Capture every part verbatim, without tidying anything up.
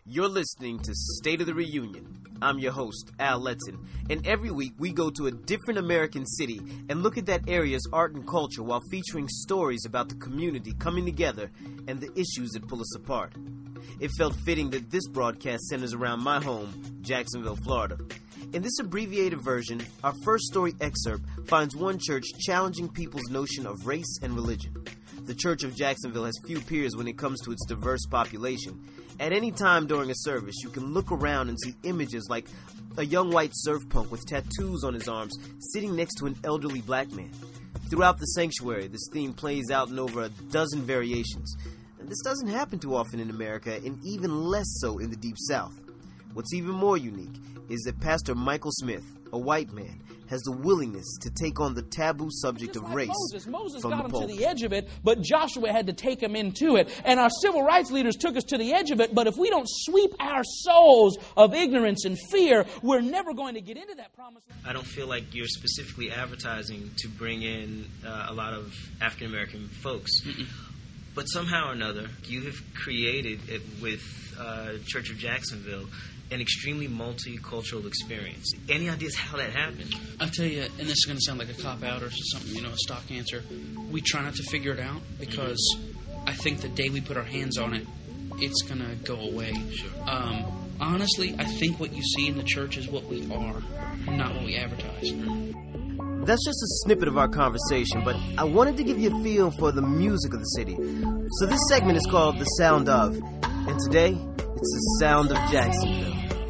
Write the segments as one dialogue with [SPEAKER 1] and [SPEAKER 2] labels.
[SPEAKER 1] You're listening to State of the Reunion. I'm your host, Al Letson, and every week we go to a different American city and look at that area's art and culture while featuring stories about the community coming together and the issues that pull us apart. It felt fitting that this broadcast centers around my home, Jacksonville, Florida. In this abbreviated version, our first story excerpt finds one church challenging people's notion of race and religion. The Church of Jacksonville has few peers when it comes to its diverse population. At any time during a service, you can look around and see images like a young white surf punk with tattoos on his arms sitting next to an elderly black man. Throughout the sanctuary, this theme plays out in over a dozen variations. And this doesn't happen too often in America, and even less so in the Deep South. What's even more unique is that Pastor Michael Smith, a white man, has the willingness to take on the taboo subject
[SPEAKER 2] Just
[SPEAKER 1] of
[SPEAKER 2] like
[SPEAKER 1] race
[SPEAKER 2] Moses, Moses
[SPEAKER 1] from
[SPEAKER 2] got
[SPEAKER 1] the
[SPEAKER 2] him
[SPEAKER 1] pulpit.
[SPEAKER 2] to the edge of it, but Joshua had to take him into it. And our civil rights leaders took us to the edge of it, but if we don't sweep our souls of ignorance and fear, we're never going to get into that promised land.
[SPEAKER 3] I don't feel like you're specifically advertising to bring in uh, a lot of African American folks. Mm-mm. But somehow or another, you have created it with uh, Church of Jacksonville an extremely multicultural experience. Any ideas how that happened?
[SPEAKER 4] I'll tell you, and this is going to sound like a cop-out or something, you know, a stock answer. We try not to figure it out because mm-hmm. I think the day we put our hands on it, it's going to go away.
[SPEAKER 3] Sure.
[SPEAKER 4] Um, honestly, I think what you see in the church is what we are, not what we advertise.
[SPEAKER 1] That's just a snippet of our conversation, but I wanted to give you a feel for the music of the city. So this segment is called The Sound Of, and today, it's the sound of Jacksonville.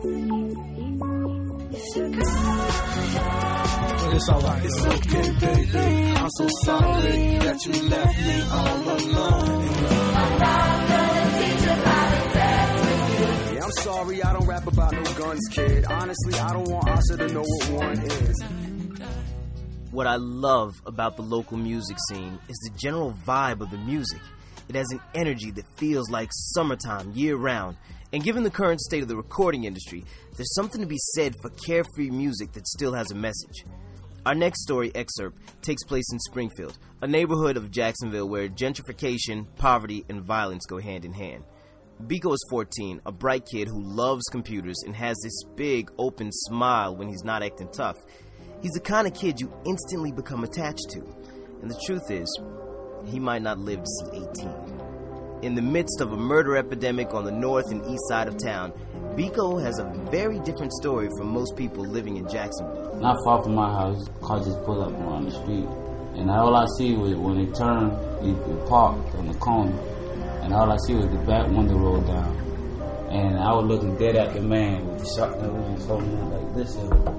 [SPEAKER 5] But it's alright. It's okay, baby. I'm so sorry that you left me all alone. Yeah, I'm sorry I don't rap about no guns, kid. Honestly, I don't want Asha to know what one is.
[SPEAKER 1] What I love about the local music scene is the general vibe of the music. It has an energy that feels like summertime year-round. And given the current state of the recording industry, there's something to be said for carefree music that still has a message. Our next story excerpt takes place in Springfield, a neighborhood of Jacksonville where gentrification, poverty, and violence go hand in hand. Biko is fourteen, a bright kid who loves computers and has this big, open smile when he's not acting tough. He's the kind of kid you instantly become attached to. And the truth is, he might not live to see eighteen. In the midst of a murder epidemic on the north and east side of town, Biko has a very different story from most people living in Jacksonville.
[SPEAKER 6] Not far from my house, cars just pull up on the street. And all I see was when they turn, you park on the corner. And all I see was the back window roll down. And I was looking dead at the man with the shotgun and just holding on like this.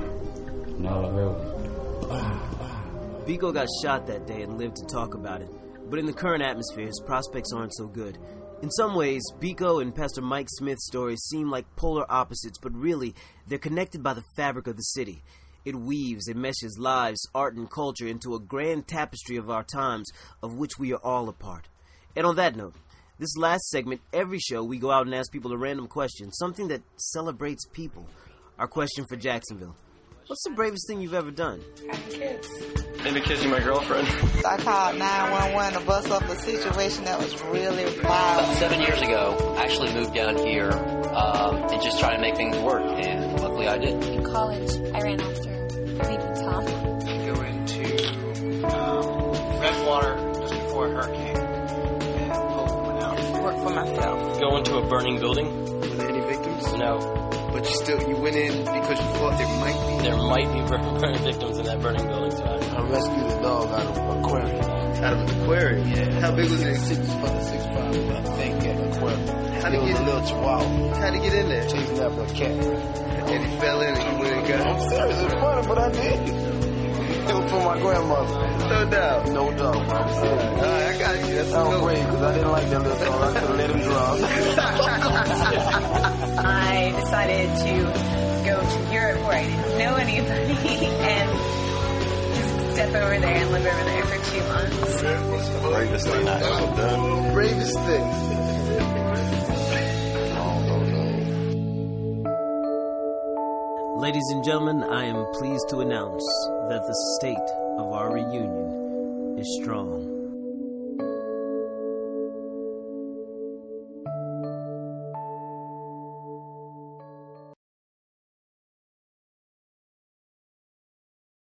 [SPEAKER 6] And all I heard was, bah, bah.
[SPEAKER 1] Biko got shot that day and lived to talk about it. But in the current atmosphere, his prospects aren't so good. In some ways, Biko and Pastor Mike Smith's stories seem like polar opposites, but really, they're connected by the fabric of the city. It weaves and meshes lives, art, and culture into a grand tapestry of our times, of which we are all a part. And on that note, this last segment, every show, we go out and ask people a random question, something that celebrates people. Our question for Jacksonville: what's the bravest thing you've ever done?
[SPEAKER 7] Having kids.
[SPEAKER 8] Maybe kissing my girlfriend.
[SPEAKER 7] I called nine one one to bust up a situation that was really wild.
[SPEAKER 9] About seven years ago, I actually moved down here um, and just tried to make things work, and luckily I did.
[SPEAKER 10] In college, I ran after leaving Tom.
[SPEAKER 11] Go into um, Redwater just before a hurricane and pull one out.
[SPEAKER 7] Work for myself.
[SPEAKER 3] Go into a burning building?
[SPEAKER 8] Were there any victims?
[SPEAKER 3] No.
[SPEAKER 8] But you still, you went in because you thought there might be?
[SPEAKER 3] There might be burn, burn victims in that burning building, so I,
[SPEAKER 5] I rescued a dog out of an aquarium.
[SPEAKER 8] Out of an aquarium?
[SPEAKER 5] Yeah.
[SPEAKER 8] How big was it?
[SPEAKER 5] Six, about six, five, I think, at an aquarium.
[SPEAKER 8] How
[SPEAKER 5] It
[SPEAKER 8] did
[SPEAKER 5] was
[SPEAKER 8] you
[SPEAKER 5] a little chihuahua.
[SPEAKER 8] How'd he get in there?
[SPEAKER 5] Chasing after a cat.
[SPEAKER 8] And he fell in and you went and got
[SPEAKER 5] I'm
[SPEAKER 8] him?
[SPEAKER 5] serious, it was funny, but I did. It was for my grandmother.
[SPEAKER 8] No doubt.
[SPEAKER 5] No doubt, bro. I'm serious.
[SPEAKER 8] All right, I got you. That's
[SPEAKER 5] That was
[SPEAKER 8] good.
[SPEAKER 5] great, because I didn't like that little song. I could have let him drown.
[SPEAKER 10] I decided to go to Europe where I didn't know anybody and just step over there and live over there for two months.
[SPEAKER 8] The bravest thing I ever done. Bravest thing.
[SPEAKER 1] Ladies and gentlemen, I am pleased to announce that the state of our reunion is strong.